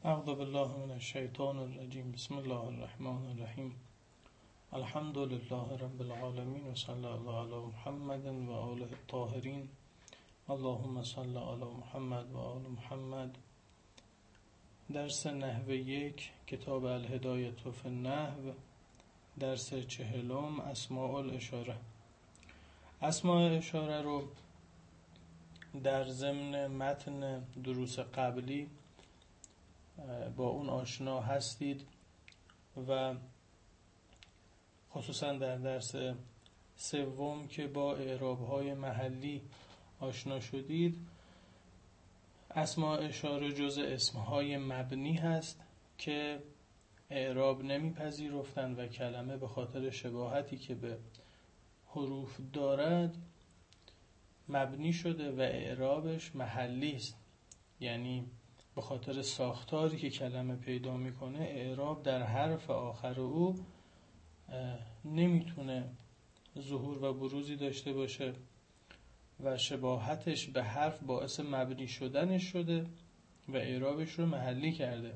اعوذ بالله من الشیطان الرجیم. بسم الله الرحمن الرحیم. الحمد لله رب العالمین و صلی الله علی محمد و آله الطاهرین. اللهم صل علی محمد و آل محمد. درس نحو 1 کتاب الهدایة فی النحو، درس 40 اسماء الاشاره. اسماء اشاره رو در ضمن متن دروس قبلی با اون آشنا هستید و خصوصا در درس سوم که با اعراب‌های محلی آشنا شدید. اسماء اشاره جزء اسمهای مبنی هست که اعراب نمیپذیرفتند و کلمه به خاطر شباهتی که به حروف دارد مبنی شده و اعرابش محلی است، یعنی به خاطر ساختاری که کلمه پیدا میکنه اعراب در حرف آخر او نمیتونه ظهور و بروزی داشته باشه و شباهتش به حرف باعث مبنی شدنش شده و اعرابش رو محلی کرده.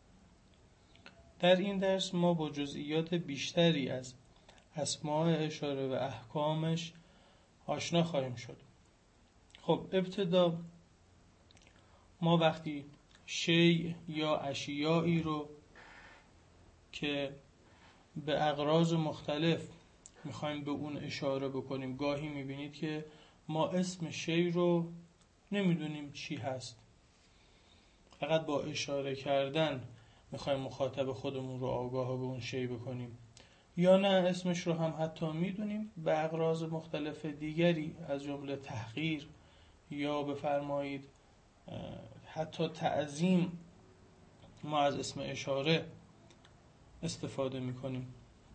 در این درس ما با جزئیات بیشتری از اسماء اشاره و احکامش آشنا خواهیم شد. خب ابتدا ما وقتی شیء یا اشیایی رو که به اغراض مختلف میخوایم به اون اشاره بکنیم، گاهی میبینید که ما اسم شیء رو نمیدونیم چی هست، فقط با اشاره کردن میخوایم مخاطب خودمون رو آگاه به اون شیء بکنیم، یا نه اسمش رو هم حتی میدونیم به اغراض مختلف دیگری از جمله تحقیر یا بفرمایید حتی تعظیم ما از اسم اشاره استفاده میکنیم.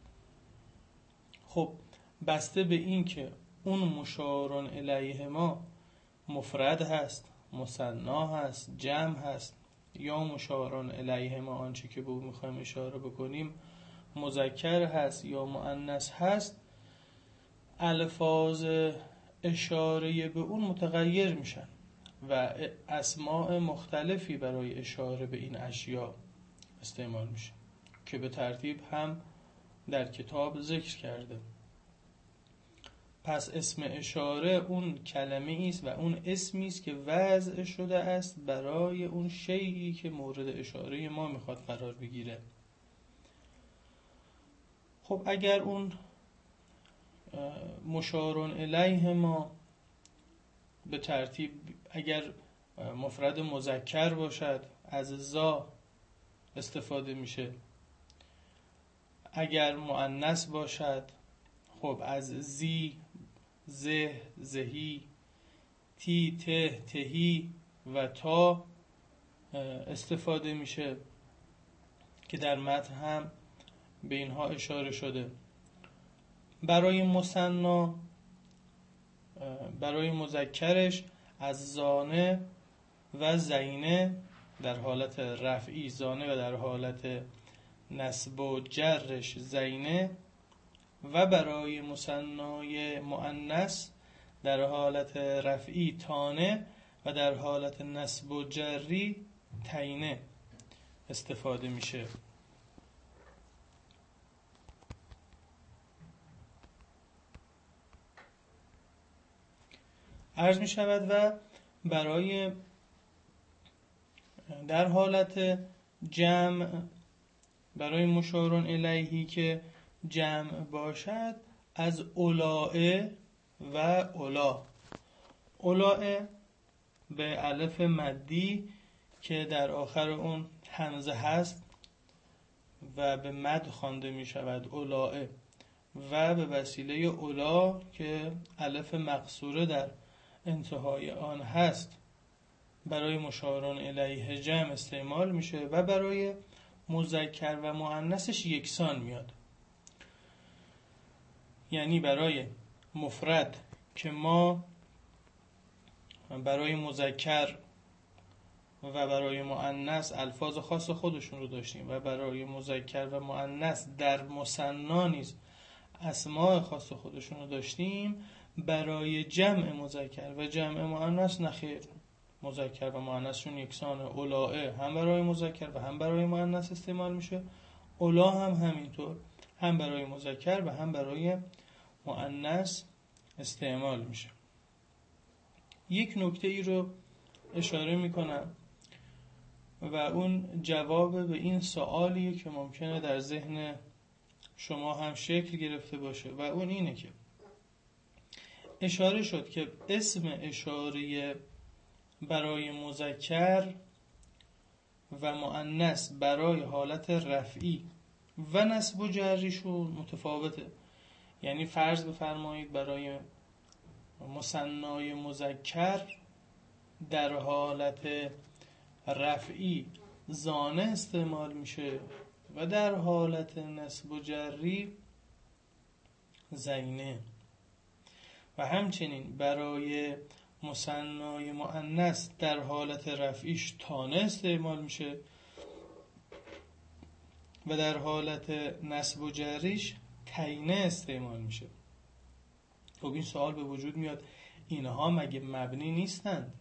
خب بسته به این که اون مشار الیه ما مفرد هست، مثنا هست، جمع هست، یا مشار الیه ما آنچه که به اون میخوایم اشاره بکنیم مذکر هست یا مؤنث هست، الفاظ اشاره به اون متغیر میشن و اسماء مختلفی برای اشاره به این اشیا استعمال میشه که به ترتیب هم در کتاب ذکر کرده. پس اسم اشاره اون کلمه است و اون اسمی است که وضع شده است برای اون شیئی که مورد اشاره ما میخواد قرار بگیره. خب اگر اون مشار الیه ما به ترتیب اگر مفرد مذکر باشد از ذا استفاده میشه، اگر مؤنث باشد خب از زی، زه، زهی، تی، ته، تهی و تا استفاده میشه که در متن هم به اینها اشاره شده. برای مثنا، برای مذکرش از زانه و زینه در حالت رفعی زانه و در حالت نصب و جرش زینه، و برای مثنای مؤنث در حالت رفعی تانه و در حالت نصب و جری تینه استفاده میشه. عرض می شود و برای در حالت جمع برای مشار الیهی که جمع باشد از اولائه و اولا. اولائه به الف مدی که در آخر اون همزه هست و به مد خوانده می شود اولائه، و به وسیله اولا که الف مقصوره در انتهای آن هست برای مشارون الیه جمع استعمال میشه و برای مذکر و مؤنثش یکسان میاد. یعنی برای مفرد که ما برای مذکر و برای مؤنث الفاظ خاص خودشون رو داشتیم و برای مذکر و مؤنث در مثنا نیز اسماء خاص خودشون رو داشتیم، برای جمع مذکر و جمع مؤنث نخیر. مذکر و مؤنثشون یکسانه. اولائه هم برای مذکر و هم برای مؤنث استعمال میشه. اولا هم همینطور، هم برای مذکر و هم برای مؤنث استعمال میشه. یک نکته ای رو اشاره میکنم و اون جواب به این سوالیه که ممکنه در ذهن شما هم شکل گرفته باشه و اون اینه که اشاره شد که اسم اشاره برای مذکر و مؤنث برای حالت رفعی و نصب و جریشون متفاوته. یعنی فرض بفرمایید برای مثنای مذکر در حالت رفعی زانه استعمال میشه و در حالت نصب و جری زینه، و همچنین برای مثنای مؤنث در حالت رفعیش تانه استعمال میشه و در حالت نصب و جریش تینه استعمال میشه. خب این سوال به وجود میاد اینها مگه مبنی نیستند؟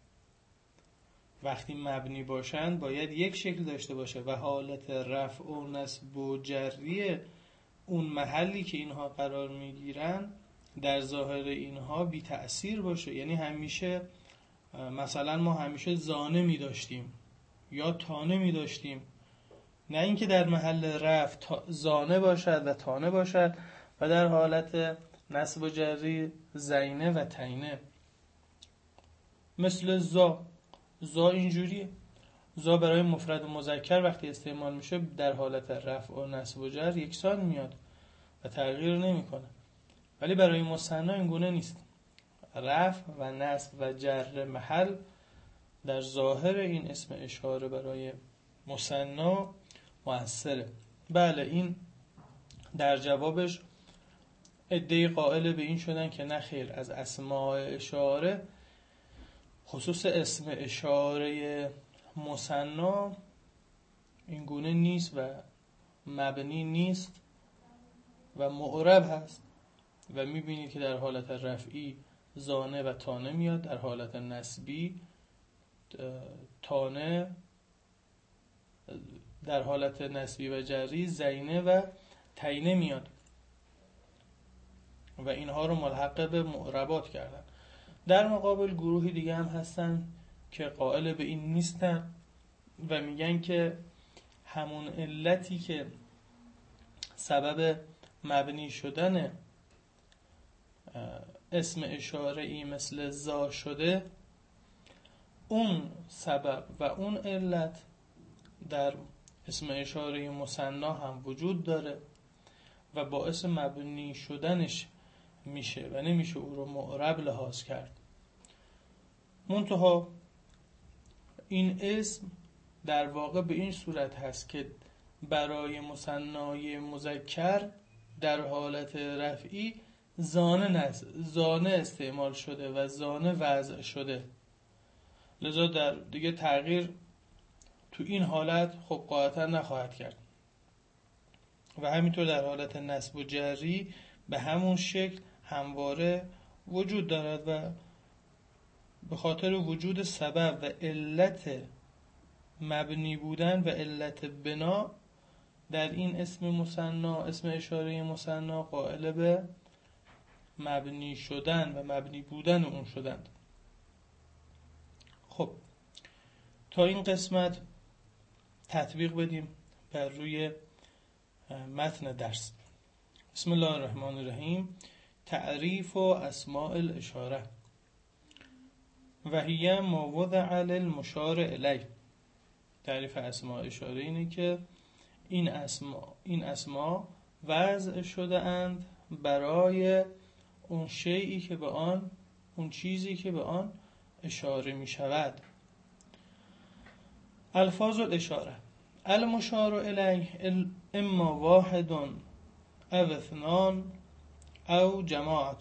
وقتی مبنی باشند باید یک شکل داشته باشه و حالت رفع و نصب و جری اون محلی که اینها قرار میگیرن در ظاهر اینها بی تأثیر باشه. یعنی همیشه مثلا ما همیشه زانه می داشتیم یا تانه می داشتیم، نه اینکه در محل رفع زانه باشد و تانه باشد و در حالت نصب و جری زینه و تینه. مثل زا اینجوریه. زا برای مفرد و مذکر وقتی استعمال میشه در حالت رفع و نصب و جر یکسان میاد و تغییر نمیکنه، ولی برای مثنا این گونه نیست. رفع و نصب و جر محل در ظاهر این اسم اشاره برای مثنا مؤثره. بله، این در جوابش عده‌ای قائل به این شدن که نه خیر، از اسماء اشاره خصوص اسم اشاره مثنا این گونه نیست و مبنی نیست و معرب هست و میبینید که در حالت رفعی زانه و تانه میاد، در حالت نسبی تانه، در حالت نسبی و جری زینه و تینه میاد و اینها رو ملحق به معربات کردن. در مقابل گروهی دیگه هم هستن که قائل به این نیستن و میگن که همون علتی که سبب مبنی شدن اسم اشاره ای مثل زا شده، اون سبب و اون علت در اسم اشاره مثنا هم وجود داره و باعث مبنی شدنش میشه و نمیشه او رو معرب لحاظ کرد. منتها این اسم در واقع به این صورت هست که برای مثنای مذکر در حالت رفعی زانه استعمال شده و زانه وضع شده، لذا در دیگه تغییر تو این حالت خب قاعدتا نخواهد کرد و همینطور در حالت نصب و جری به همون شکل همواره وجود دارد و به خاطر وجود سبب و علت مبنی بودن و علت بنا در این اسم مثنا، اسم اشاره مثنا، قائل به مبنی شدن و مبنی بودن اون شدند. خب تا این قسمت تطبیق بدیم بر روی متن درس. بسم الله الرحمن الرحیم. تعریف و اسماء الاشاره و هی ما وضع للمشار الیه. تعریف اسماء اشاره اینه که این اسما وضع شده اند برای اون شیئی که به آن، اون چیزی که به آن اشاره می شود. الفاظ الاشاره: المشار الیه اما واحد او اثنان او جماعت.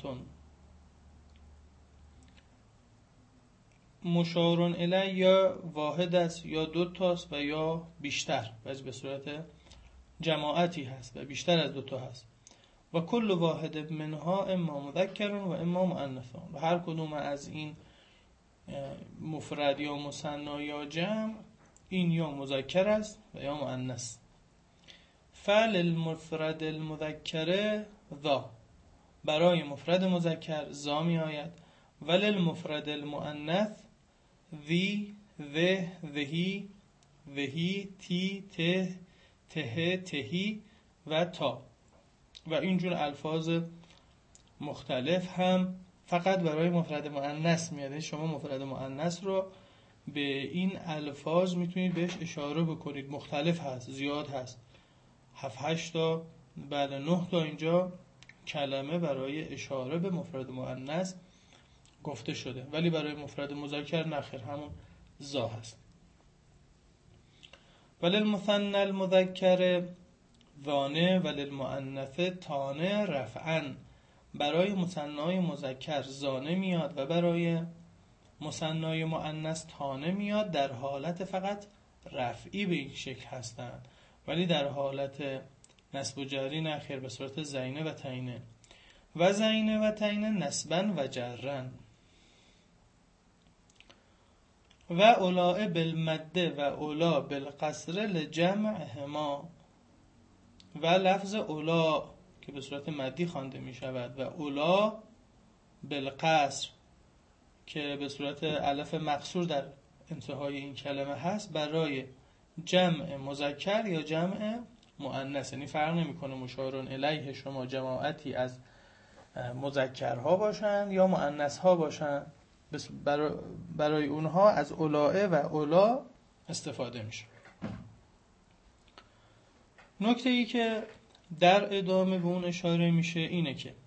مشار الیه یا واحد است یا دو تاست و یا بیشتر، و به صورت جماعتی هست و بیشتر از دو تا هست. و کل واحد منها اما مذکر و اما مؤنث. و هر کدوم از این مفرد یا مثنا یا جمع، این یا مذکر است و یا مؤنث. فعل المفرد المذکر ذا، برای مفرد مذکر ذا می آید. ولی المفرد المؤنث ذی، ذه، ذهی، ذهی، تی، ته، ته، تهی و تا و اینجور الفاظ مختلف هم فقط برای مفرد مؤنث میاد. شما مفرد مؤنث رو به این الفاظ میتونید بهش اشاره بکنید. مختلف هست، زیاد هست، 7-8 تا بعد 9 تا اینجا کلمه برای اشاره به مفرد مؤنث گفته شده، ولی برای مفرد مذکر نخیر، همون ذا هست. ولی المثنى المذکر ذانه ولی المؤنث تانه رفعا، برای مثنای مذکر زانه میاد و برای مثنای مؤنث تانه میاد، در حالت فقط رفعی به این شکل هستند، ولی در حالت نصب و جری نخیر، به صورت زینه و تینه. و زینه و تینه نصبا و جرن. و اولاء بالمده و اولا بالقصر لجمعهما، و لفظ اولا که به صورت مدی خوانده می شود و اولا بالقصر که به صورت الف مقصور در انتهای این کلمه هست، برای جمع مذکر یا جمع مؤنث. یعنی فرق نمیکنه مشار الیه شما جماعتی از مذکرها باشند یا مؤنثها باشند، برای اونها از اولائه و اولا استفاده میشه. نکته ای که در ادامه به اون اشاره میشه اینه که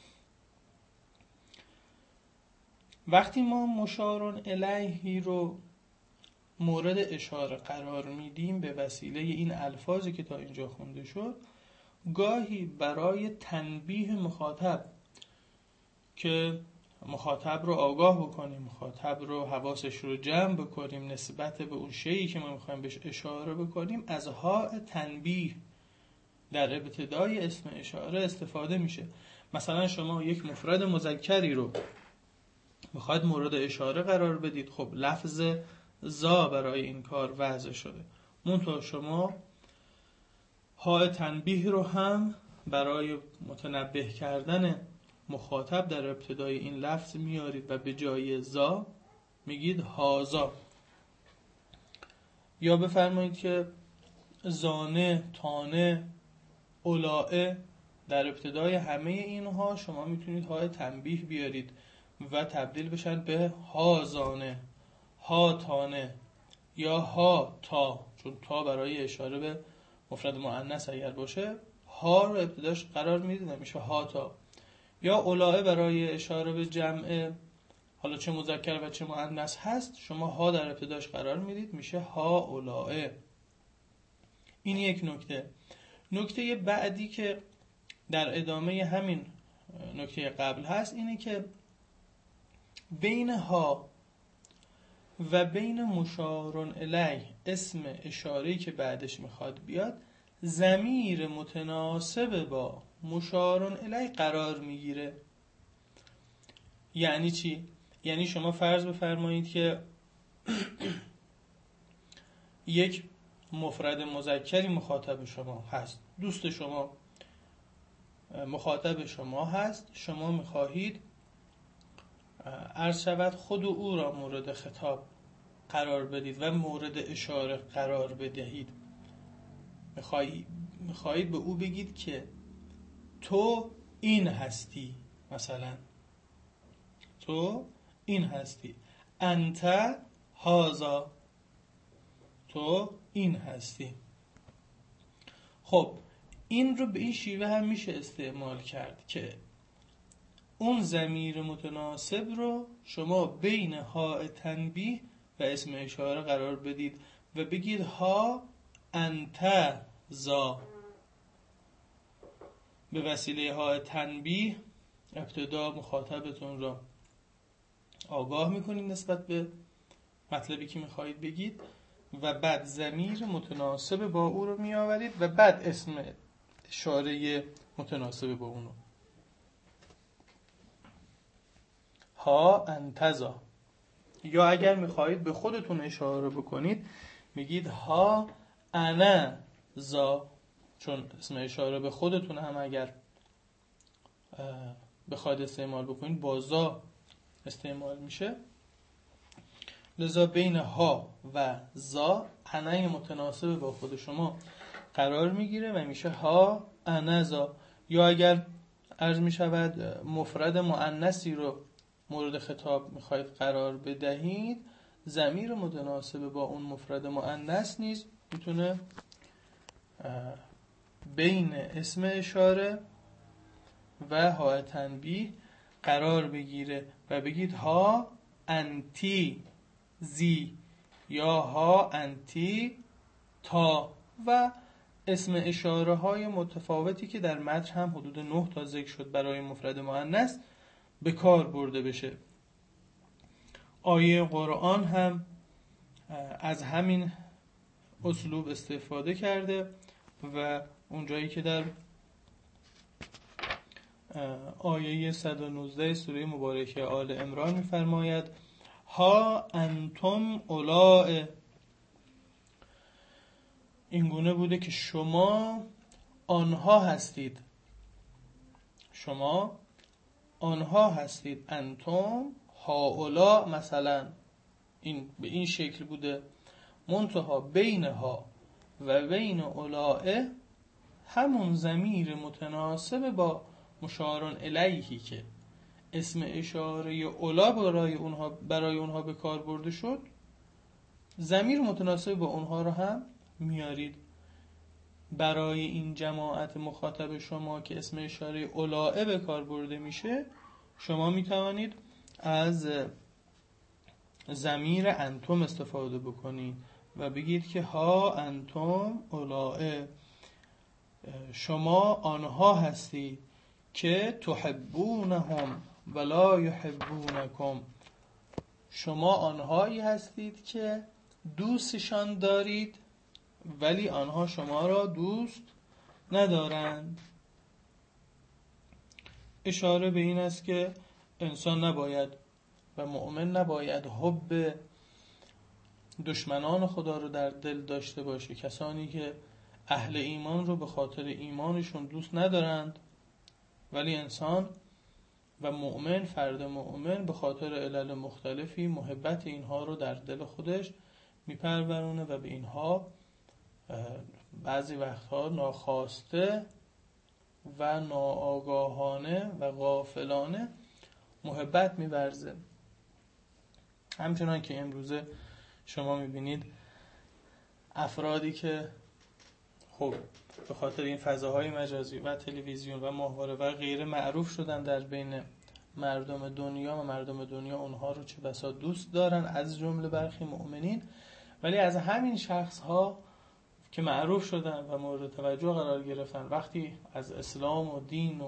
وقتی ما مشارون الیهی رو مورد اشاره قرار میدیم به وسیله این الفاظی که تا اینجا خونده شد، گاهی برای تنبیه مخاطب که مخاطب رو آگاه بکنیم، مخاطب رو حواسش رو جمع بکنیم نسبت به اون شیئی که ما میخوایم بهش اشاره بکنیم، از ها تنبیه در ابتدای اسم اشاره استفاده میشه. مثلا شما یک مفرد مذکری رو میخواید مورد اشاره قرار بدید، خب لفظ ذا برای این کار وضع شده، منتها شما ها تنبیه رو هم برای متنبه کردن مخاطب در ابتدای این لفظ میارید و به جای ذا میگید هازا. یا بفرمایید که زانه، تانه، اولائه، در ابتدای همه اینها شما میتونید های تنبیه بیارید و تبدیل بشن به ها زانه، ها تانه یا ها تا، چون تا برای اشاره به مفرد مؤنث اگر باشه ها رو ابتداش قرار میدید میشه ها تا. یا اولائه برای اشاره به جمع، حالا چه مذکر و چه مؤنث هست، شما ها در ابتداش قرار میدید میشه ها اولائه. این یک نکته. نکته بعدی که در ادامه همین نکته قبل هست اینه که بین ها و بین مشارون الیه، اسم اشاره‌ای که بعدش میخواد بیاد، ضمیر متناسب با مشارون الیه قرار میگیره. یعنی چی؟ یعنی شما فرض بفرمایید که یک مفرد مذکری مخاطب شما هست، دوست شما مخاطب شما هست، شما میخواهید عرض شود خود او را مورد خطاب قرار بدید و مورد اشاره قرار بدهید. میخواهید به او بگید که تو این هستی، مثلا تو این هستی، انت هازا، تو این هستی. خب این رو به این شیوه هم میشه استعمال کرد که اون ضمیر متناسب رو شما بین ها تنبیه و اسم اشاره قرار بدید و بگید ها انت زا. به وسیله ها تنبیه ابتدا مخاطبتون را آگاه میکنید نسبت به مطلبی که میخواهید بگید و بعد ضمیر متناسب با او رو میآورید و بعد اسم اشاره متناسب با اونو. ها انتزا، یا اگر میخواهید به خودتون اشاره بکنید میگید ها انا زا، چون اسم اشاره به خودتون هم اگر بخواید استعمال بکنید با زا استعمال میشه. لذا بین ها و زا انا متناسب با خود شما قرار میگیره و میشه ها انا زا. یا اگر عرض میشود مفرد مؤنثی رو مورد خطاب میخواید قرار بدهید، ضمیر متناسب با اون مفرد مؤنث نیز میتونه بین اسم اشاره و ها تنبیه قرار بگیره و بگید ها انتی زی یا ها انتی تا و اسم اشاره های متفاوتی که در متن هم حدود 9 تا ذکر شد برای مفرد مؤنث به کار برده بشه. آیه قرآن هم از همین اسلوب استفاده کرده و اونجایی که در آیه 119 سوره مبارکه آل عمران می‌فرماید ها انتم اولاء، این گونه بوده که شما آنها هستید، شما آنها هستید، انتم هاولا مثلا این به این شکل بوده، منتها بینها و بین اولاء همون ضمیر متناسب با مشارون الیهی که اسم اشاره اولا برای اونها به کار برده شد، ضمیر متناسب با اونها رو هم میارید. برای این جماعت مخاطب شما که اسم اشاره اولاء به کار برده میشه، شما میتوانید از ضمیر انتم استفاده بکنید و بگید که ها انتم اولاء، شما آنها هستید که تحبونهم ولا یحبونکم، شما آنهایی هستید که دوستشان دارید ولی آنها شما را دوست ندارند. اشاره به این است که انسان نباید و مؤمن نباید حب دشمنان خدا رو در دل داشته باشه، کسانی که اهل ایمان رو به خاطر ایمانشون دوست ندارند، ولی انسان و مؤمن، فرد مؤمن به خاطر علل مختلفی محبت اینها رو در دل خودش میپرورونه و به اینها بعضی وقتها ناخواسته و ناآگاهانه و غافلانه محبت می‌ورزه. همچنان که امروزه شما می‌بینید افرادی که خب به خاطر این فضاهای مجازی و تلویزیون و ماهواره و غیره معروف شدن در بین مردم دنیا و مردم دنیا اونها رو چه بسا دوست دارن، از جمله برخی مؤمنین، ولی از همین شخص‌ها که معروف شدن و مورد توجه قرار گرفتن وقتی از اسلام و دین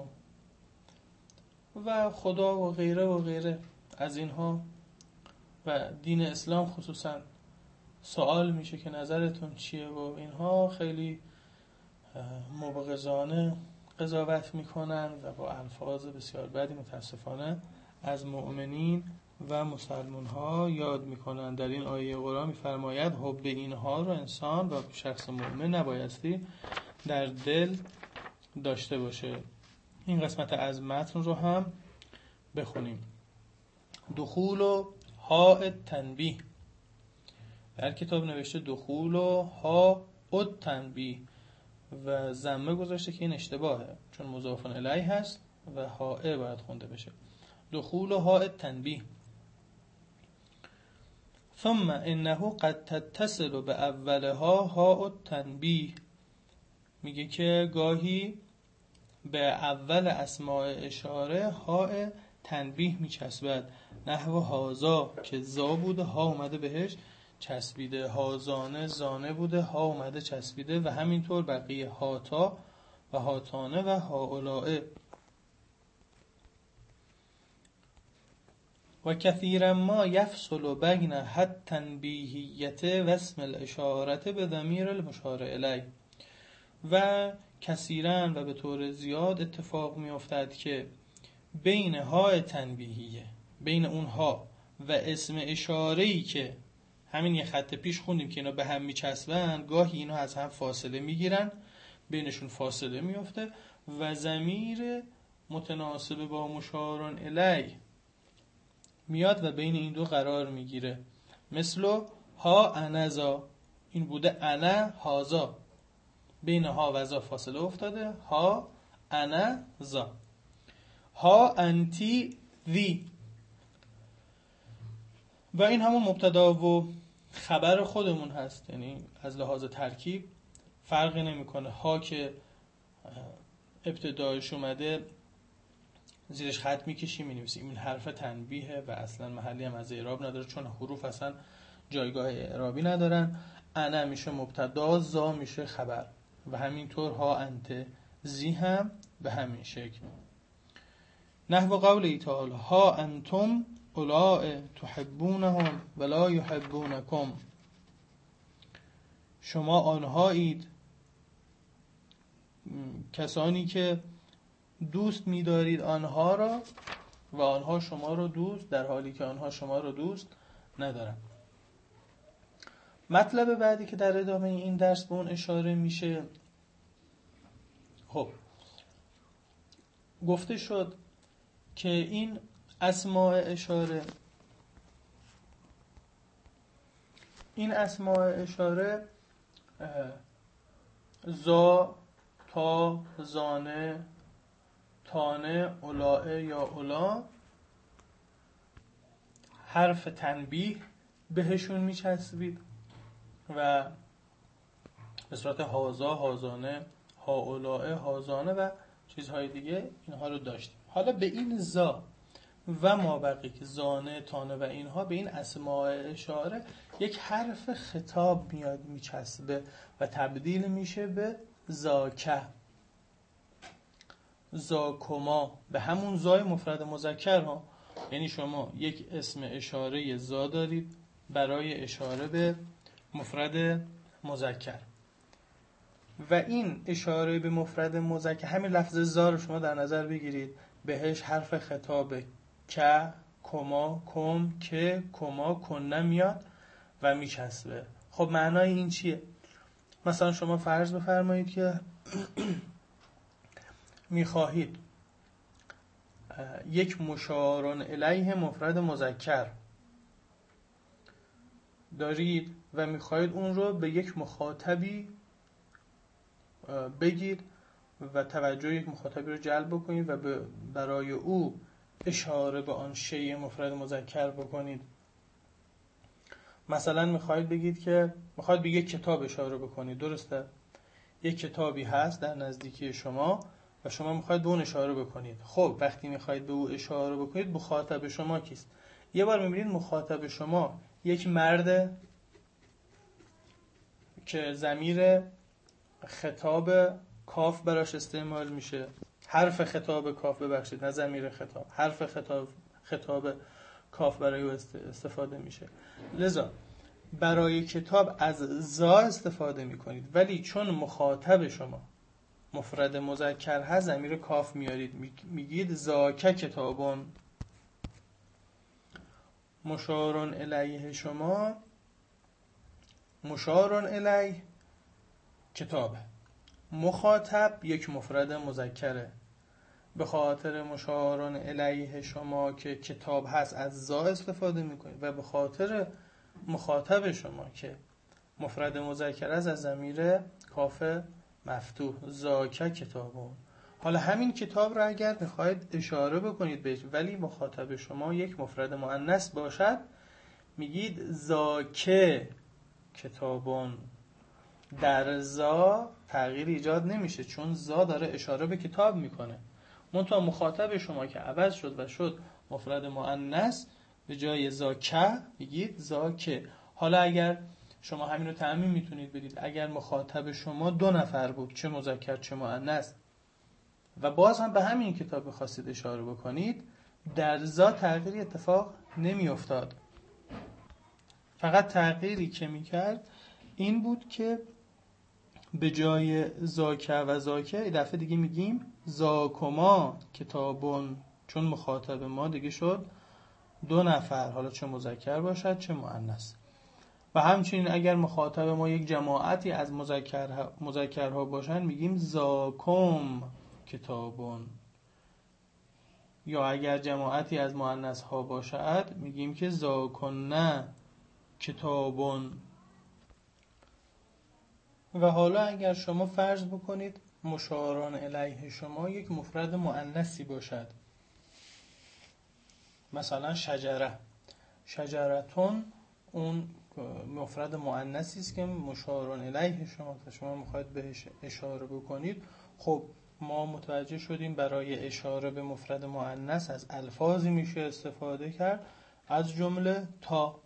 و خدا و غیره از اینها و دین اسلام خصوصا سوال میشه که نظرتون چیه و اینها خیلی مبغضانه قضاوت میکنن و با الفاظ بسیار بدی متاسفانه از مؤمنین و مسلمان ها یاد میکنن. در این آیه قرآن میفرماید حب اینها رو انسان و شخص مؤمن نبایستی در دل داشته باشه. این قسمت از متن رو هم بخونیم. دخول و ها تنبیه، در کتاب نوشته دخول و ها تنبیه و ضمه گذاشته که این اشتباهه چون مضاف الیه هست و ها باید خونده بشه. دخول و ها تنبیه. ثم انه قد تتصل به اولها ها تنبیه، میگه که گاهی به اول اسماء اشاره ها تنبیه میچسبد، نحو هازا که زا بوده ها اومده بهش چسبیده، هازانه زانه بوده ها اومده چسبیده و همینطور بقیه هاتا و هاتانه و هاولائه. و کثیرا ما یفصل بین حد تنبیهیت و اسم الاشارت به ضمیر المشار الیه، و کثیرا و به طور زیاد اتفاق می افتد که بین ها تنبیهیه، بین اونها و اسم اشاره‌ای که همین یه خط پیش خوندیم که اینا به هم میچسبن، گاهی اینا از هم فاصله میگیرن، بینشون فاصله میفته و ضمیر متناسب با مشارون الی میاد و بین این دو قرار میگیره. مثل ها انزا، این بوده انا هازا، بین ها و زا فاصله افتاده، ها انا زا. ها انتی ذی، و این همون مبتدا و خبر خودمون هست، یعنی از لحاظ ترکیب فرقی نمیکنه. ها که ابتدایش اومده زیرش خط میکشیم مینویسیم این حرف تنبیه و اصلا محلی هم از اعراب نداره، چون حروف اصلا جایگاه اعرابی ندارن. انا میشه مبتدا، زا میشه خبر، و همینطور ها انت زی هم به همین شکل. نحو قول تعالی ها انتم اولاء تحبونهم ولا یحبونکم، شما آنهایید، کسانی که دوست می‌دارید آنها را و آنها شما را دوست، در حالی که آنها شما را دوست ندارند. مطلب بعدی که در ادامه این درس به اون اشاره میشه، خب گفته شد که این اسماء اشاره، زا، تا، زانه، تانه، اولاء یا اولا، حرف تنبیه بهشون میچسبید و به صورت هازا، هازانه، ها اولاء، هازانه و چیزهای دیگه اینها رو داشتیم. حالا به این زا و مابقی که زانه، تانه و اینها، به این اسماء اشاره یک حرف خطاب میاد میچسبه و تبدیل میشه به زاکه، زاکما، به همون زای مفرد مذکر ها. یعنی شما یک اسم اشاره زا دارید برای اشاره به مفرد مذکر و این اشاره به مفرد مذکر، همین لفظ زا رو شما در نظر بگیرید، بهش حرف خطاب که، کما، کم، که، کما، کنه میاد و میچسبه. خب معنای این چیه؟ مثلا شما فرض بفرمایید که میخواهید یک مشارون الیه مفرد مذکر دارید و میخواهید اون رو به یک مخاطبی بگید و توجه یک مخاطبی رو جلب بکنید و برای او اشاره به آن شیء مفرد مذکر بکنید. مثلا میخواهید بگید که میخواهید به یک کتاب اشاره بکنید، درسته؟ یک کتابی هست در نزدیکی شما و شما میخواهید به اون اشاره بکنید. خب وقتی میخواهید به او اشاره بکنید، مخاطب شما کیست؟ یه بار میبینید مخاطب شما یک مرد که ضمیر خطاب کاف براش استعمال میشه، حرف خطاب کاف، ببخشید نه ضمیر خطاب، حرف خطاب کاف برای او استفاده میشه. لذا برای کتاب از زا استفاده میکنید، ولی چون مخاطب شما مفرد مذکر هست ضمیر کاف میارید، میگید زاکه کتابون. مشارون الیه شما، مشارون الیه کتابه، مخاطب یک مفرد مذکره. به خاطر مشارون الیه شما که کتاب هست از زا استفاده میکنید و به خاطر مخاطب شما که مفرد مذکر است از ضمیر کاف مفتوح، زاکه کتابون. حالا همین کتاب را اگر میخواید اشاره بکنید بهش ولی مخاطب شما یک مفرد مؤنث باشد، میگید زاکه کتابون. در زا تغییر ایجاد نمیشه چون زا داره اشاره به کتاب میکنه. منتها مخاطب شما که عوض شد و شد مفرد مؤنث، به جای زاکه میگید زاکه. حالا اگر شما همین رو تعمیم میتونید بدید، اگر مخاطب شما 2 نفر بود، چه مذکر چه مؤنث، و باز هم به همین کتاب خواستید اشاره بکنید، در زا تغییری اتفاق نمی افتاد. فقط تغییری که میکرد این بود که به جای زاکه و زاکه دفعه دیگه میگیم زاکما کتابون، چون مخاطب ما دیگه شد دو نفر، حالا چه مذکر باشد چه مؤنث. و همچنین اگر مخاطب ما یک جماعتی از مذکرها باشن میگیم ذاکم کتابون، یا اگر جماعتی از مؤنث ها باشد میگیم که ذاکن کتابون. و حالا اگر شما فرض بکنید مشاران الیه شما یک مفرد مؤنثی باشد، مثلا شجره، شجرتون، اون مفرد مؤنثی است که مشاران الیه شما میخواید بهش اشاره بکنید. خب ما متوجه شدیم برای اشاره به مفرد مؤنث از الفاظی میشه استفاده کرد، از جمله تا.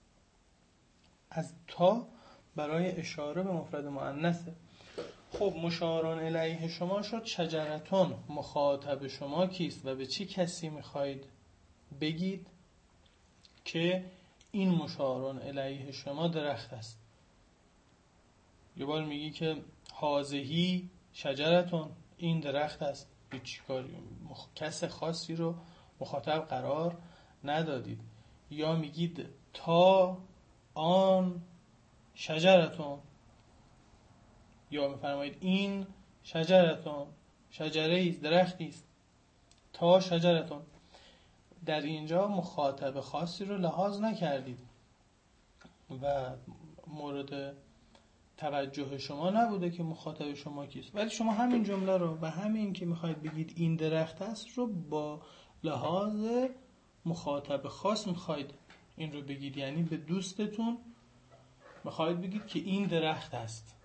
از تا برای اشاره به مفرد مؤنثه. خب مشاران الیه شما شد شجرتون. مخاطب شما کیست و به چی کسی میخواید بگید که این مشاران الیه شما درخت است؟ یه بار میگی که هازهی شجرتون، این درخت است، هیچ کاری کس خاصی رو مخاطب قرار ندادید. یا میگید تا آن شجرتون، یا میفرمایید این شجرتون، شجره ایست، درختی است، تا شجرتون. در اینجا مخاطب خاصی رو لحاظ نکردید و مورد توجه شما نبوده که مخاطب شما کیست، ولی شما همین جمله رو و همین که میخواید بگید این درخت است رو با لحاظ مخاطب خاص میخواید این رو بگید، یعنی به دوستتون میخواید بگید که این درخت است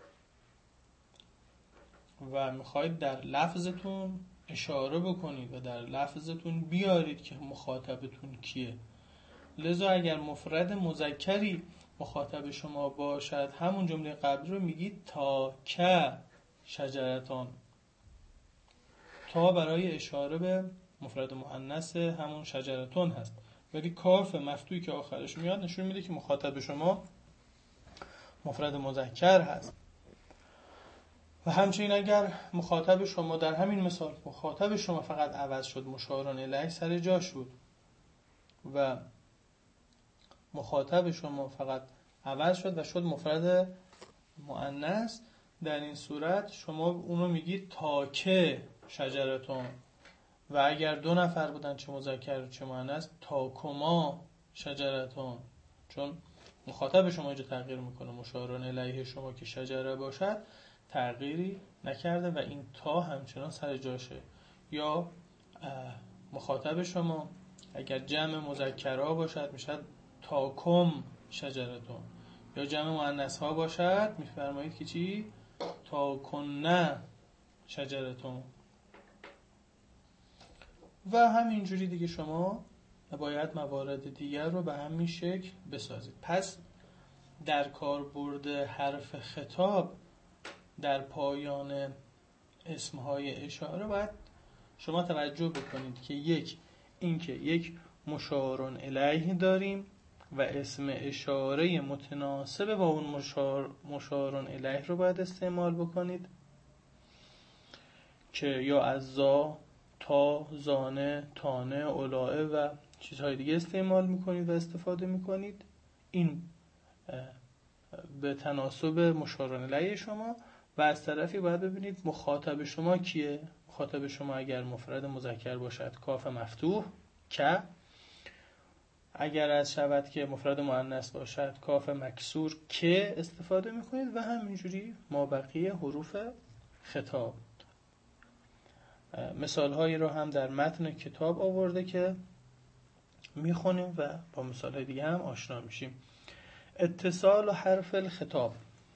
و میخواید در لفظتون اشاره بکنید و در لفظتون بیارید که مخاطبتون کیه. لذا اگر مفرد مذکری مخاطب شما باشد، همون جمله قبلی رو میگید تا که شجرتان. تا برای اشاره به مفرد مؤنث همون شجرتون هست، ولی کاف مفتوحی که آخرش میاد نشون میده که مخاطب شما مفرد مذکر هست. و همچنین اگر مخاطب شما در همین مثال مخاطب شما فقط عوض شد، مشاران الیه سر جا شد و مخاطب شما فقط عوض شد و شد مفرد مؤنث، در این صورت شما اونو میگید تا که شجرتون. و اگر دو نفر بودن چه مذکر چه مؤنث، تا کما شجرتون، چون مخاطب شما اینجا تغییر میکنه. مشاران الیه شما که شجره باشد تغییری نکرده و این تا همچنان سر جاشه. یا مخاطب شما اگر جمع مذکرها باشد میشد تا کم شجرتون، یا جمع مؤنث ها باشد میفرمایید که چی؟ تا کنه شجرتون. و همینجوری دیگه شما باید موارد دیگر رو به همین شکل بسازید. پس در کاربرد حرف خطاب در پایان اسمهای اشاره باید شما توجه بکنید که اینکه یک مشارون الیه داریم و اسم اشاره متناسب با اون مشارون الیه رو باید استعمال بکنید که یا از زا، تا، زانه، تانه، اولائه و چیزهای دیگه استعمال میکنید و استفاده میکنید. این به تناسب مشارون الیه شما. و از طرفی باید ببینید مخاطب شما کیه. مخاطب شما اگر مفرد مذکر باشد کاف مفتوح که، اگر از شود که مفرد مؤنث باشد کاف مکسور که استفاده میکنید و همینجوری ما بقیه حروف خطاب. مثال هایی رو هم در متن کتاب آورده که میخونیم و با مثال های دیگه هم آشنا میشیم. اتصال و حرف الخطاب،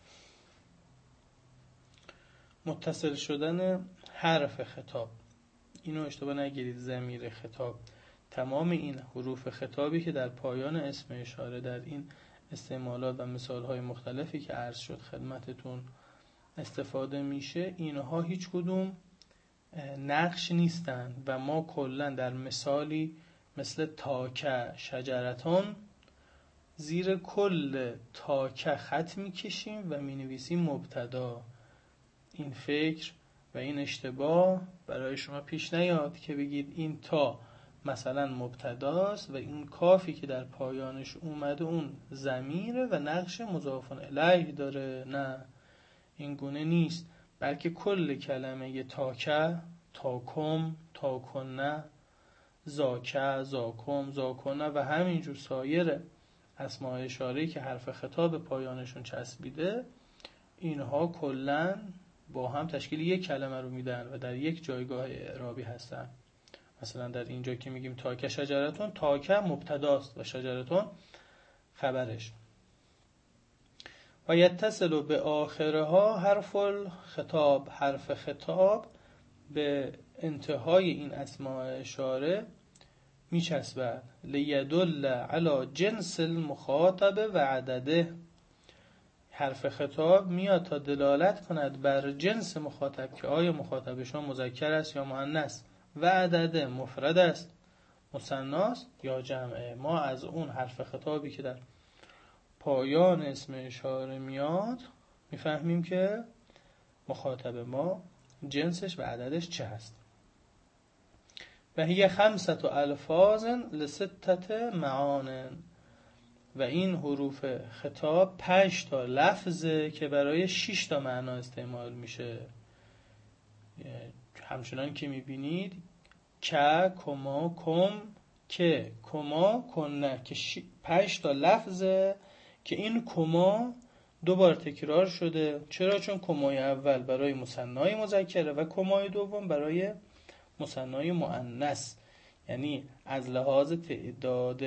متصل شدن حرف خطاب. اینو اشتباه نگیرید، ضمیر خطاب. تمام این حروف خطابی که در پایان اسم اشاره در این استعمالات و مثالهای مختلفی که عرض شد خدمتتون استفاده میشه، اینها هیچ کدوم نقش نیستن و ما کلا در مثالی مثل تاکه شجرتون زیر کل تاکه خط میکشیم و مینویسیم مبتدا. این فکر و این اشتباه برای شما پیش نیاد که بگید این تا مثلا مبتداست و این کافی که در پایانش اومده اون ضمیره و نقش مضاف الیه داره. نه، این گونه نیست، بلکه کل کلمه تاکه، تاکم، تاکنه، زاکه، زاکم، زاکنه و همینجور سایر اسماء اشاره‌ای که حرف خطاب پایانشون چسبیده، اینها کلاً با هم تشکیل یک کلمه رو میدن و در یک جایگاه اعرابی هستن. مثلا در اینجا که میگیم تاکه شجرتون، تاکه مبتداست و شجرتون خبرش. و یتصل به آخرها حرف الخطاب، حرف خطاب به انتهای این اسماء اشاره میچسبد. لیدل علی جنس المخاطب و عدده، حرف خطاب میاد تا دلالت کند بر جنس مخاطب که آیا مخاطب شما مذکر است یا مؤنث، و عدده مفرد است، مثنی است یا جمعه. ما از اون حرف خطابی که در پایان اسم اشاره میاد میفهمیم که مخاطب ما جنسش و عددش چه هست. و هی 5 الفاظ لستة معان، و این حروف خطاب 5 تا لفظه که برای 6 تا معنا استعمال میشه. همچنان که میبینید که، کما، کم، که، کما، کنه، که 5 تا لفظه که این کما 2 بار تکرار شده. چرا؟ چون کمای اول برای مثنای مذکره و کمای دوم برای مثنای مؤنث. یعنی از لحاظ تعداد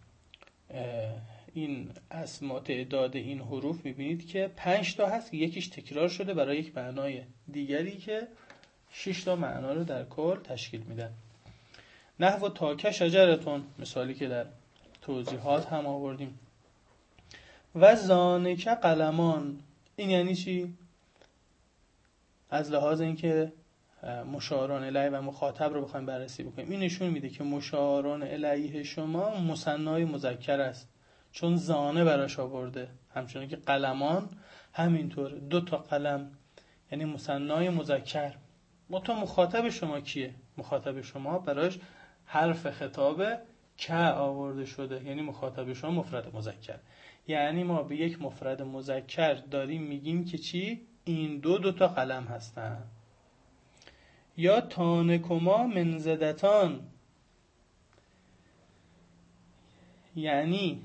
این اسما، تعداد این حروف میبینید که 5 تا هست که یکیش تکرار شده برای یک معنای دیگری که 6 تا معنا رو در کل تشکیل میدن. نحو تاکه شجرتون، مثالی که در توضیحات هم آوردیم. و زانک قلمان، این یعنی چی؟ از لحاظ اینکه مشارون الیه و مخاطب رو بخوایم بررسی بکنیم، این نشون میده که مشارون الیه شما مثنای مذکر است، چون زانه براش آورده. همچنان که قلمان همینطور، 2 تا قلم یعنی مثنای مذکر. مخاطب شما کیه؟ مخاطب شما براش حرف خطاب که آورده شده، یعنی مخاطب شما مفرد مذکر. یعنی ما به یک مفرد مذکر داریم میگیم که چی؟ این 2 تا قلم هستن. یا تانکما منزدتان، یعنی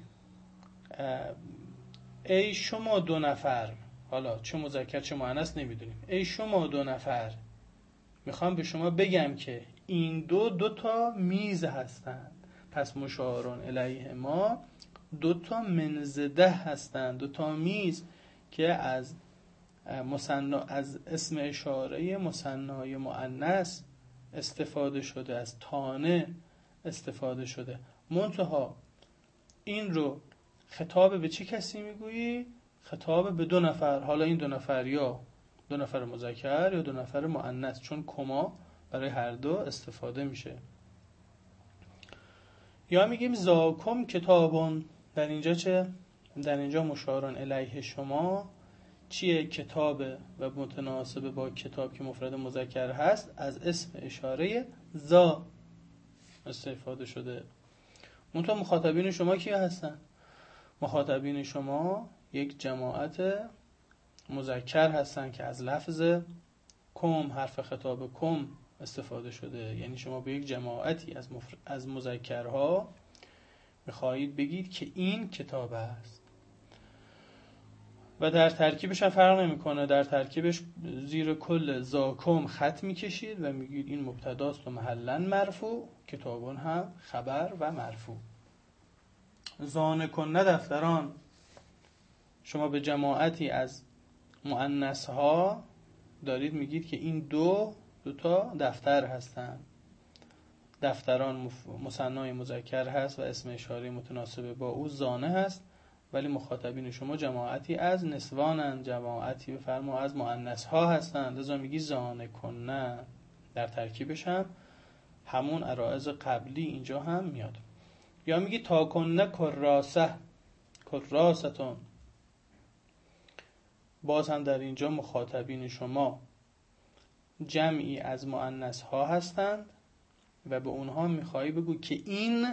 ای شما 2 نفر، حالا چه مذکر چه مؤنث نمیدونیم، ای شما 2 نفر، میخوام به شما بگم که این 2 تا میز هستند. پس مشارون الیه ما 2 تا منزده هستند، 2 تا میز که از اسم اشاره مثنای مؤنث استفاده شده، از تانه استفاده شده. منتها این رو خطاب به چه کسی میگویی؟ خطاب به 2 نفر. حالا این 2 نفر یا 2 نفر مذکر یا 2 نفر مؤنث، چون کما برای هر دو استفاده میشه. یا میگیم زاکم کتابون، در اینجا چه؟ در اینجا مشارون الیه شما چیه؟ کتابه و متناسب با کتاب که مفرد مذکر هست از اسم اشاره زا استفاده شده. منتها مخاطبین شما کی هستن؟ مخاطبین شما یک جماعت مذکر هستن که از لفظ کم، حرف خطاب کم استفاده شده. یعنی شما به یک جماعتی از مذکرها میخواهید بگید که این کتاب است و در ترکیبش هم فرق نمیکنه. در ترکیبش زیر کل زاکم خط میکشید و میگید این مبتداست و محلا مرفوع، کتابون هم خبر و مرفوع. زانکن دفتران، شما به جماعتی از مؤنث ها دارید میگید که این 2 تا دفتر هستند. دفتران مثنای مذکر هست و اسم اشاره متناسب با او زانه هست، ولی مخاطبین شما جماعتی از نسوانند، جماعتی بفرما از مؤنث ها هستند، لذا میگی زانه کنه. در ترکیبش هم همون عرائض قبلی اینجا هم میاد. یا میگی تا کنه کراسه، کراستون، باز هم در اینجا مخاطبین شما جمعی از مؤنث ها هستند و به اونها میخوایی بگو که این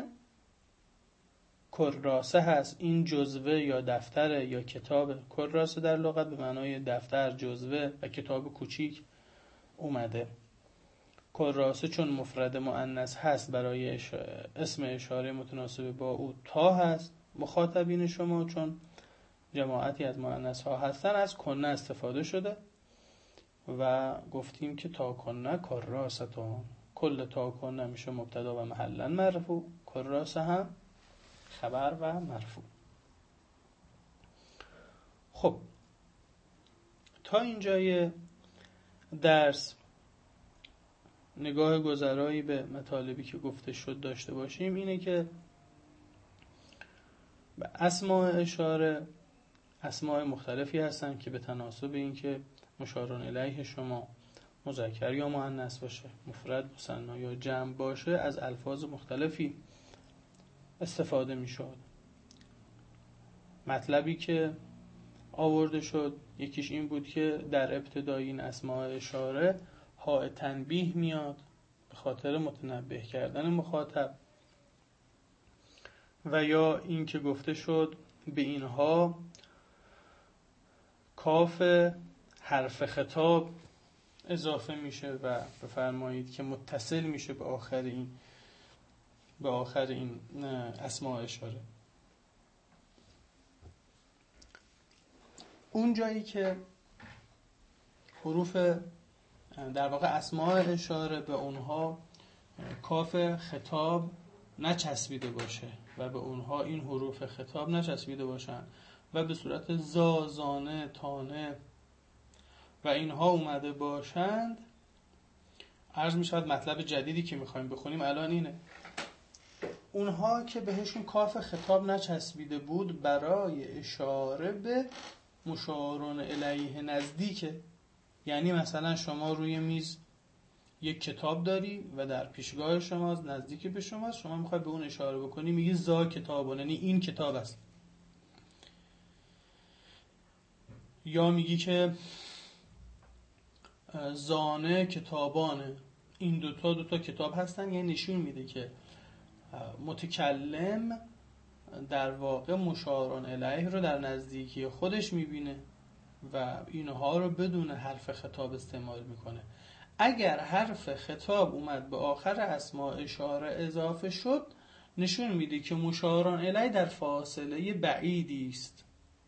کراسه هست، این جزوه یا دفتر یا کتاب. کراسه در لغت به معنای دفتر، جزوه و کتاب کوچیک اومده. کراسه چون مفرد مؤنث هست برای اسم اشاره متناسب با او تا هست. مخاطبین شما چون جماعتی از مؤنث ها هستن از کنه استفاده شده و گفتیم که تا کنه کراستون، کل تا کنه میشه مبتدا و محلا مرفوع، کراسه هم خبر و مرفوع. خب تا اینجای درس نگاه گذرایی به مطالبی که گفته شد داشته باشیم. اینه که به اسماء اشاره اسماء مختلفی هستن که به تناسب این که مشارون الیه شما مذکر یا مؤنث باشه، مفرد، مثنی یا جمع باشه، از الفاظ مختلفی استفاده می شود. مطلبی که آورده شد یکیش این بود که در ابتدای این اسماء اشاره ها تنبیه میاد به خاطر متنبه کردن مخاطب، و یا این که گفته شد به اینها کاف حرف خطاب اضافه میشه و بفرمایید که متصل میشه به آخر این اسماء اشاره. اون جایی که حروف در واقع اسماء اشاره به اونها کاف خطاب نچسبیده باشه و به اونها این حروف خطاب نچسبیده باشن و به صورت زا، زانه، تانه و اینها اومده باشند، عرض می شود مطلب جدیدی که میخوایم بخونیم الان اینه. اونها که بهشون کاف خطاب نچسبیده بود برای اشاره به مشارون الیه نزدیکه. یعنی مثلا شما روی میز یک کتاب داری و در پیشگاه شماست، نزدیک به شماست، شما میخوای به اون اشاره بکنی میگی زا کتابونه، یعنی این کتاب است. یا میگی که زانه کتابانه، این دوتا کتاب هستن، یعنی نشون میده که متکلم در واقع مشارون الیه رو در نزدیکی خودش میبینه و اینها رو بدون حرف خطاب استعمال میکنه. اگر حرف خطاب اومد به آخر اسماء اشاره اضافه شد، نشون میده که مشارون الیه در فاصله بعیدی است،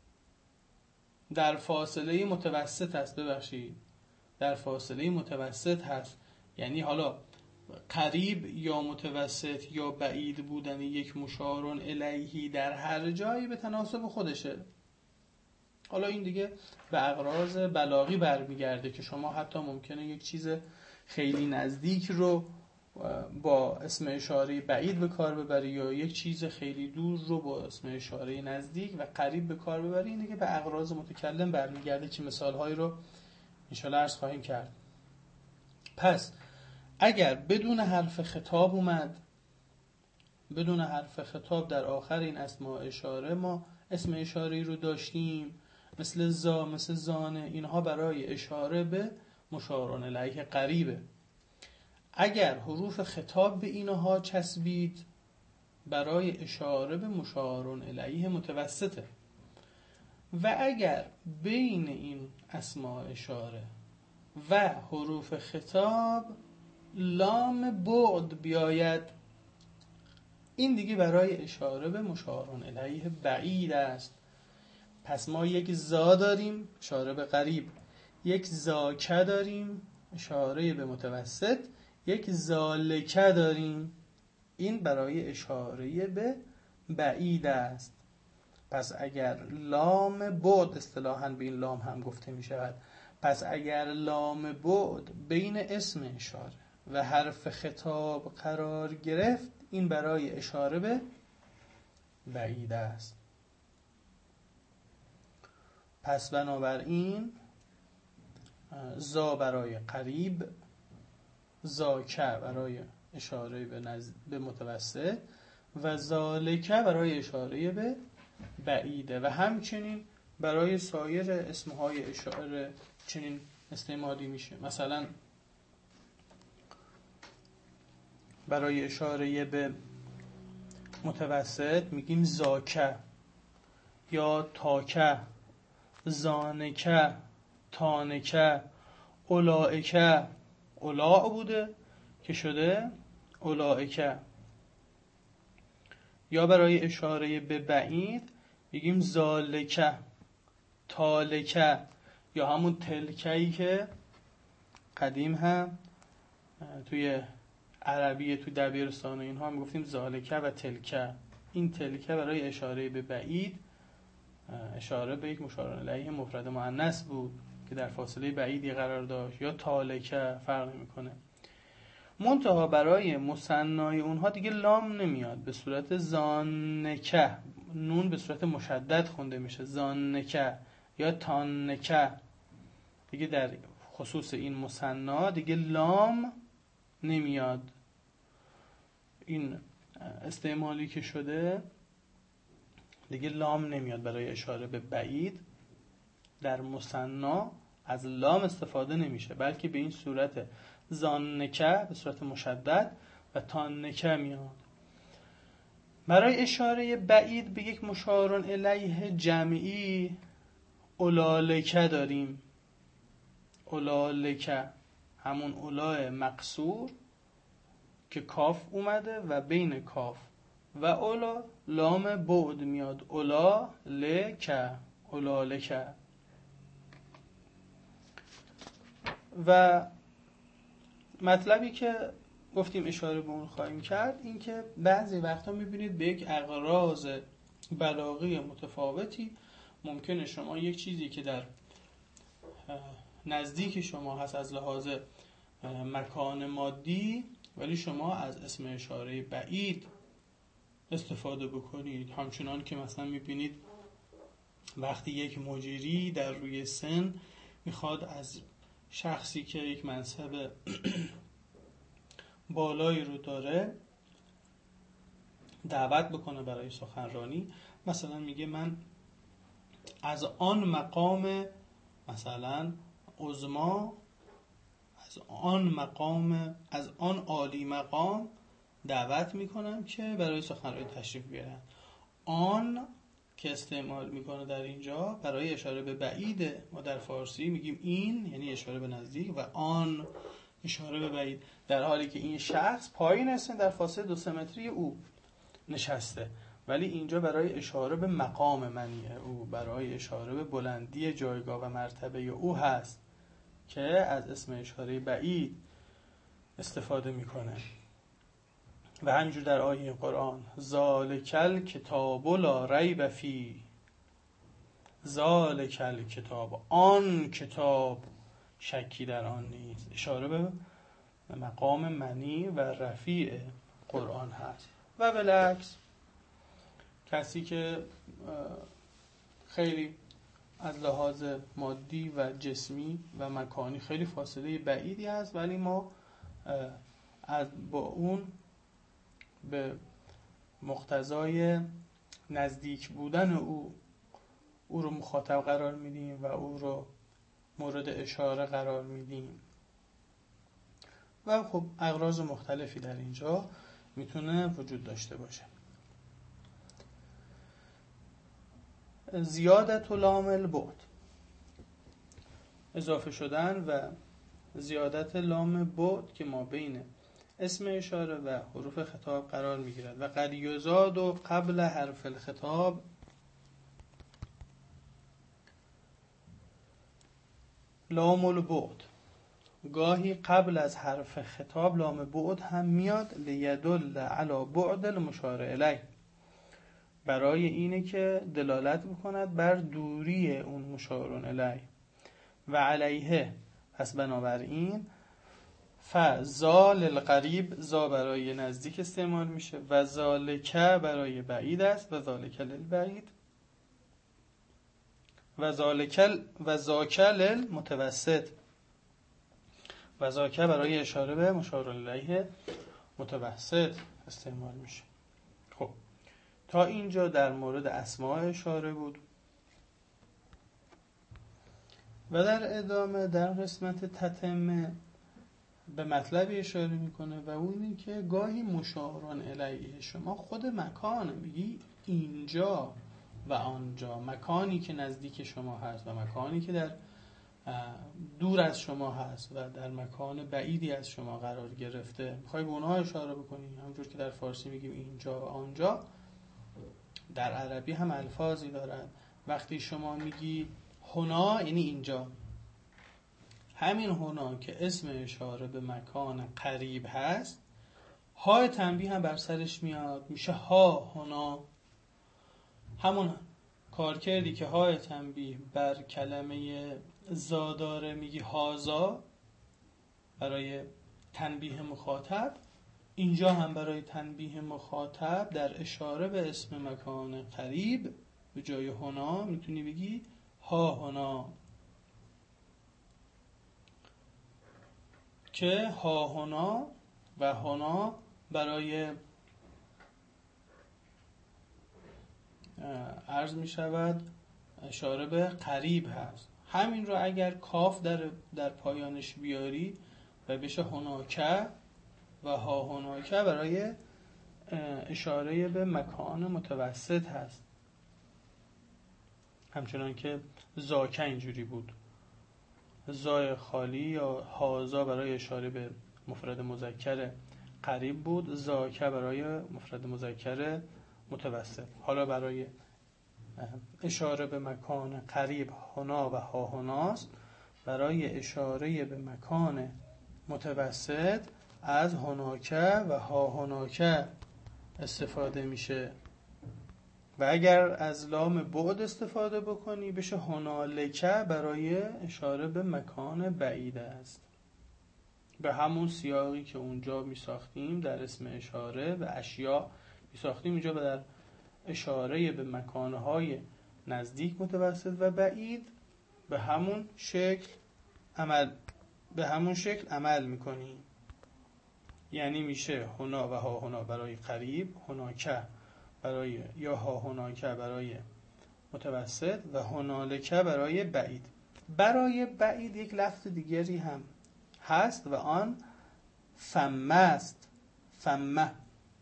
در فاصله متوسط است، در فاصله متوسط هست. یعنی حالا قریب یا متوسط یا بعید بودن یک مشارون الیهی در هر جایی به تناسب خودشه. حالا این دیگه به اغراض بلاغی برمیگرده که شما حتی ممکنه یک چیز خیلی نزدیک رو با اسم اشاره بعید به کار ببری یا یک چیز خیلی دور رو با اسم اشاره نزدیک و قریب به کار ببری. این دیگه به اغراض متکلم برمیگرده که مثالهایی رو انشاءالله عرض خواهیم کرد. پس اگر بدون حرف خطاب اومد، بدون حرف خطاب در آخر این اسماء اشاره ما اسم اشاره رو داشتیم مثل زا، مثل زانه، اینها برای اشاره به مشارون الیه قریبه. اگر حروف خطاب به اینها چسبید برای اشاره به مشارون الیه متوسطه. و اگر بین این اسماء اشاره و حروف خطاب لام بعد بیاید، این دیگه برای اشاره به مشارون الیه بعید است. پس ما یک زا داریم اشاره به قریب، یک زاکه داریم اشاره به متوسط، یک زالکه داریم، این برای اشاره به بعید است. پس اگر لام بعد، اصطلاحاً به این لام هم گفته می شود، پس اگر لام بعد بین اسم اشاره و حرف خطاب قرار گرفت، این برای اشاره به بعید است. پس بنابراین زا برای قریب، زاکه برای اشاره به متوسط و زالکه برای اشاره به بعیده. و همچنین برای سایر اسمهای اشاره چنین استعمالی میشه. مثلا برای اشاره به متوسط میگیم زاکه یا تاکه، زانکه، تانکه، اولائکه. اولاع بوده که شده اولائکه. یا برای اشاره به بعید میگیم زالکه، تالکه، یا همون تلکه‌ای که قدیم هم توی عربی تو دبیرستان و اینها هم گفتیم زالکه و تلکه. این تلکه برای اشاره به بعید، اشاره به یک مشار الیه مفرد مؤنث بود که در فاصله بعیدی قرار داشت. یا تالکه، فرق میکنه. منتها برای مثنای اونها دیگه لام نمیاد، به صورت زانکه، نون به صورت مشدد خونده میشه، زانکه یا تانکه. دیگه در خصوص این مثنا دیگه لام نمیاد. این استعمالی که شده دیگه لام نمیاد برای اشاره به بعید. در مثنا از لام استفاده نمیشه، بلکه به این صورت زانکه به صورت مشدد و تانکه میاد. برای اشاره بعید به یک مشار الیه جمعی اولالکه داریم. اولالکه، همون اولاء مقصور که کاف اومده و بین کاف و اولا لام بعد میاد، اولا لکه، اولالکه. و مطلبی که گفتیم اشاره به اون خواهیم کرد این که بعضی وقتا میبینید به یک اغراض بلاغی متفاوتی ممکنه شما یک چیزی که در نزدیک شما هست از لحاظ مکان مادی، ولی شما از اسم اشاره بعید استفاده بکنید. همچنان که مثلا میبینید وقتی یک مجری در روی سن میخواد از شخصی که یک منصب بالایی رو داره دعوت بکنه برای سخنرانی، مثلا میگه من از آن مقام مثلا عظما، از آن عالی مقام دعوت میکنم که برای سخنرانی تشریف بیارن. آن که استعمال میکنه در اینجا برای اشاره به بعیده. ما در فارسی میگیم این، یعنی اشاره به نزدیک، و آن اشاره به بعید، در حالی که این شخص پایین است در فاصله 2-3 متری او نشسته، ولی اینجا برای اشاره به مقام منیه او، برای اشاره به بلندی جایگاه و مرتبه او هست که از اسم اشاره بعید استفاده میکنه. و همینجور در آیه قرآن ذالکل کتاب لا ریب فیه، ذالکل کتاب، آن کتاب شکی در آن نیست، اشاره به مقام منی و رفیع قرآن هست. و بالعکس کسی که خیلی از لحاظ مادی و جسمی و مکانی خیلی فاصله بعیدی هست، ولی ما با اون به مقتضای نزدیک بودن او رو مخاطب قرار میدیم و او رو مورد اشاره قرار میدیم. و خب اغراض مختلفی در اینجا میتونه وجود داشته باشه. زیادت لام البعد، اضافه شدن و زیادت لام بعد که ما بین اسم اشاره و حروف خطاب قرار میگیرد. و قد یزاد و قبل حرف الخطاب لام البعد، گاهی قبل از حرف خطاب لام بعد هم میاد، لیدل علی بعد المشار الیه، برای اینه که دلالت بکند بر دوری اون مشار الیه. و علیه، پس بنابراین فزال القریب، زا برای نزدیک استعمال میشه و ذالکه برای بعید است و ذالک للبعید و ذاک للمتوسط و ذاک برای اشاره به مشار الیه متوسط استعمال میشه. خب تا اینجا در مورد اسماء اشاره بود و در ادامه در قسمت تتمه به مطلبی اشاره میکنه و اون اینه که گاهی مشاران الیه، شما خود مکان میگی اینجا و آنجا، مکانی که نزدیک شما هست و مکانی که در دور از شما هست و در مکان بعیدی از شما قرار گرفته، میخوای به اونها اشاره بکنی. همونجور که در فارسی میگیم اینجا و آنجا، در عربی هم الفاظی دارن. وقتی شما میگی هنا یعنی اینجا، همین هنا که اسم اشاره به مکان قریب هست، های تنبیه هم بر سرش میاد، میشه ها هنا. همون کار کردی که های تنبیه بر کلمه زاداره میگی هازا برای تنبیه مخاطب، اینجا هم برای تنبیه مخاطب در اشاره به اسم مکان قریب به جای هنا میتونی بگی ها هنا، که ها هنا و هنا برای عرض می شود اشاره به قریب هست. همین رو اگر کاف در پایانش بیاری و بشه هناکه و ها هناکه برای اشاره به مکان متوسط هست. همچنان که زاکه اینجوری بود، زای خالی یا هازا برای اشاره به مفرد مذکر قریب بود، زاکه برای مفرد مذکر متوسط. حالا برای اشاره به مکان قریب هنا و ها هناست، برای اشاره به مکان متوسط از هناکه و ها هناکه استفاده میشه. و اگر از لام بعد استفاده بکنی بشه هنالکه برای اشاره به مکان بعید است. به همون سیاقی که اونجا می ساختیم در اسم اشاره به اشیا می ساختیم، اینجا در اشاره به مکانهای نزدیک، متوسط و بعید به همون شکل عمل میکنیم. یعنی میشه هنا و ها هنا برای قریب، هناکه برای یا ها هناکه برای متوسط و هنالکه برای بعید. برای بعید یک لفظ دیگری هم هست و آن ثمه است. ثمه،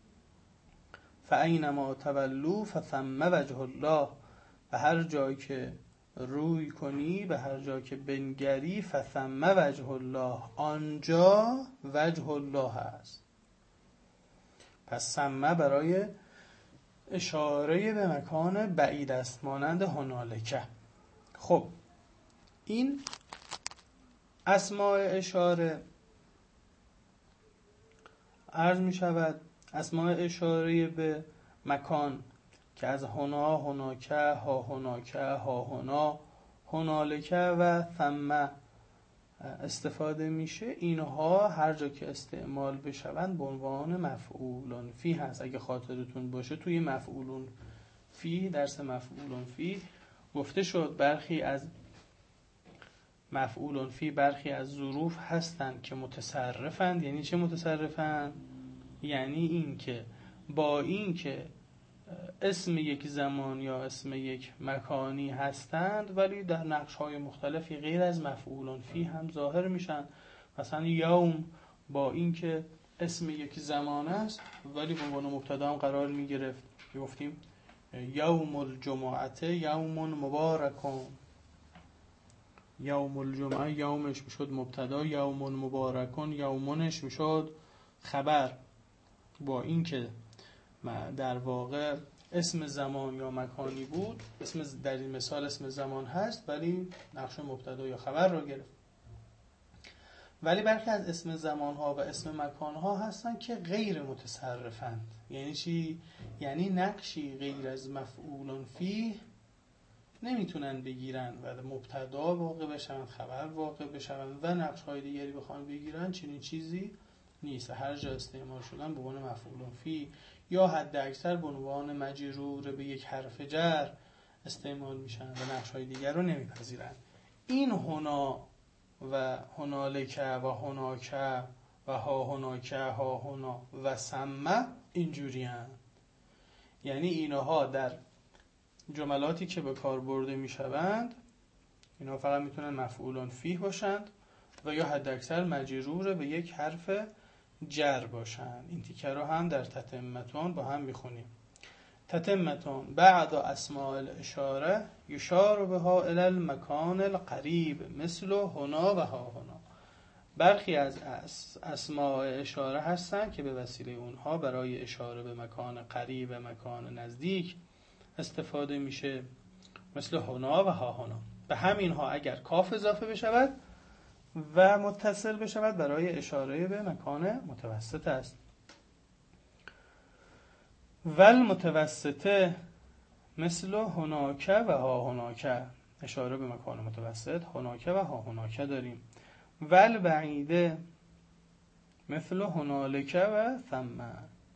فاینما تولوا فثم وجه الله، به هر جای که روی کنی، به هر جای که بنگری، فثم وجه الله، آنجا وجه الله هست. پس ثمه برای اشاره به مکان بعید است، مانند هنالکه. خب این اسماء اشاره عرض می شود اسماء اشاره به مکان که از هنا، هناکه، ها هناکه، ها هنا، هنالکه و ثمه استفاده میشه. اینها هر جا که استعمال بشوند به عنوان مفعولون فی هست. اگه خاطرتون باشه توی مفعولون فی، درس مفعولون فی گفته شد برخی از مفعولون فی برخی از ظروف هستند که متصرفند. یعنی چه متصرفند؟ یعنی این که با این که اسم یک زمان یا اسم یک مکانی هستند ولی در نقش‌های مختلفی غیر از مفعولون فی هم ظاهر میشن. مثلا یوم با این که اسم یک زمان است ولی به عنوان مبتدا هم قرار میگرفت. گفتیم یوم الجمعه یوم مبارکون، یوم الجمعه یومش میشد مبتدا، یوم مبارکون یومونش میشد خبر. با این که در واقع اسم زمان یا مکانی بود، در این مثال اسم زمان هست ولی نقش مبتدا یا خبر رو گرفت. ولی برخی از اسم زمانها و اسم مکانها هستن که غیر متصرفند. یعنی چی؟ یعنی نقشی غیر از مفعول فیه نمیتونن بگیرن و مبتدا واقع بشن، خبر واقع بشن و نقش‌های دیگری بخوان بگیرن. چنین چیزی نیست. هر جا استعمال شدن به عنوان مفعول فی یا حد اکثر به عنوان مجرور به یک حرف جر استعمال میشن و نقش‌های دیگر رو نمیپذیرن. این هنا و هنالکه و هناکه و ها هناکه ها هنا و ثمه اینجوری هستند. یعنی اینها در جملاتی که به کار برده میشوند، اینها فقط میتونن مفعولان فیه باشند و یا حداکثر مجرور به یک حرف جر باشن. این تیکه رو هم در تتمتون با هم میخونیم. تتمتون بعد اسماء الاشاره یشار بها الی المکان القریب مثل هنا و ها هنا. برخی از اسماء اشاره هستند که به وسیله اونها برای اشاره به مکان قریب، مکان نزدیک استفاده میشه، مثل هنا و ها هنا. به همینها اگر کاف اضافه بشود و متصل بشود برای اشاره به مکان متوسط است. ول متوسطه مثل هناک و ها هناک، اشاره به مکان متوسط هناک و ها هناک داریم. ول بعیده مثل هنالک و ثم.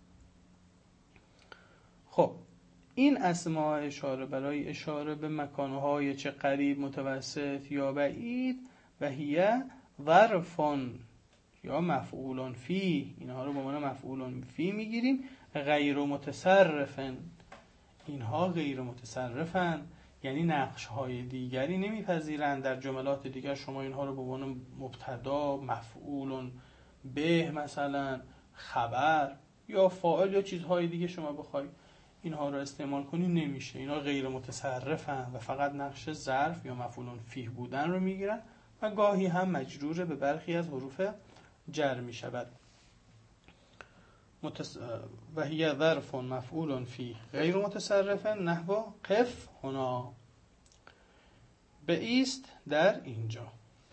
خب این اسماء اشاره برای اشاره به مکانهای چه قریب، متوسط یا بعید، و هیه ظرفون یا مفعولون فی، اینها رو به معنی مفعولون فی میگیریم. غیر متصرفن، اینها غیر متصرفن، یعنی نقش‌های دیگری نمیپذیرند. در جملات دیگر شما اینها رو به عنوان مبتدا، مفعولون به، مثلا خبر یا فاعل یا چیزهای دیگه شما بخوای اینها رو استعمال کنی نمیشه. اینها غیر متصرفن و فقط نقش ظرف یا مفعولون فیه بودن رو میگیرن و گاهی هم مجرور به برخی از حروف جر میشود. و هی ظرف مفعول فیه غیر متصرف نحو قف هنا، به ایست در اینجا.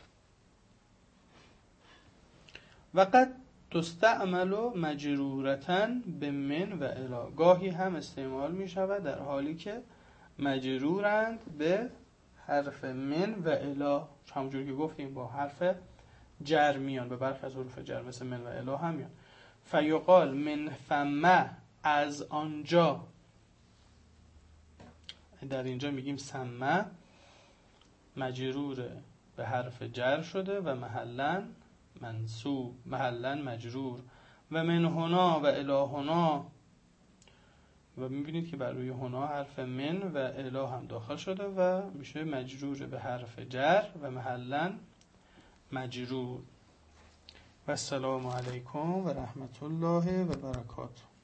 و قد تستعمل مجرورتن به من و الی، گاهی هم استعمال می شود در حالی که مجرورند به حرف من و الی، همونجور که گفتیم با حرف جر میان، به برخی از حروف جر مثل من و الی هم میان. فیقال من ثم، از آنجا. در اینجا میگیم ثم مجرور به حرف جر شده و محلا منصوب، محلا مجرور. و من هنا و الی هنا، و میبینید که بر روی هنا حرف من و الی هم داخل شده و میشه مجرور به حرف جر و محلا مجرور. و السلام علیکم و رحمت الله و برکاته.